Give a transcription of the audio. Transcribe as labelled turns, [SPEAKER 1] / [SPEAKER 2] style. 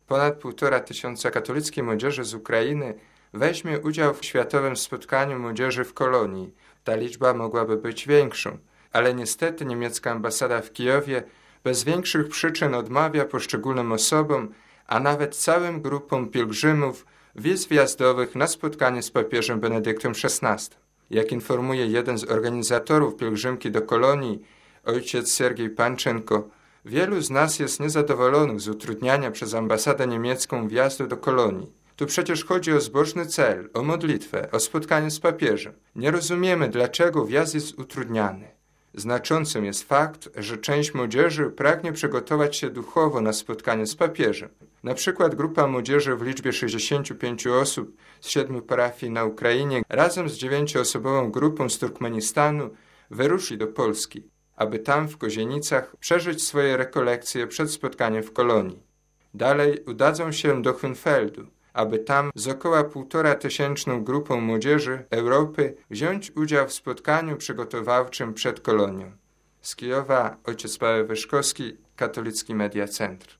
[SPEAKER 1] Ponad 1,5 tysiąca katolickiej młodzieży z Ukrainy weźmie udział w światowym spotkaniu młodzieży w Kolonii. Ta liczba mogłaby być większą, ale niestety niemiecka ambasada w Kijowie bez większych przyczyn odmawia poszczególnym osobom, a nawet całym grupom pielgrzymów wiz wjazdowych na spotkanie z papieżem Benedyktem XVI. Jak informuje jeden z organizatorów pielgrzymki do Kolonii, ojciec Sergiej Panczenko, wielu z nas jest niezadowolonych z utrudniania przez ambasadę niemiecką wjazdu do Kolonii. Tu przecież chodzi o zbożny cel, o modlitwę, o spotkanie z papieżem. Nie rozumiemy, dlaczego wjazd jest utrudniany. Znaczącym jest fakt, że część młodzieży pragnie przygotować się duchowo na spotkanie z papieżem. Na przykład grupa młodzieży w liczbie 65 osób z 7 parafii na Ukrainie razem z 9-osobową grupą z Turkmenistanu wyruszy do Polski, aby tam w Kozienicach przeżyć swoje rekolekcje przed spotkaniem w Kolonii. Dalej udadzą się do Hünfeldu, aby tam z około 1,5-tysięczną grupą młodzieży Europy wziąć udział w spotkaniu przygotowawczym przed Kolonią. Z Kijowa ojciec Paweł Wyszkowski, Katolicki Media Centrum.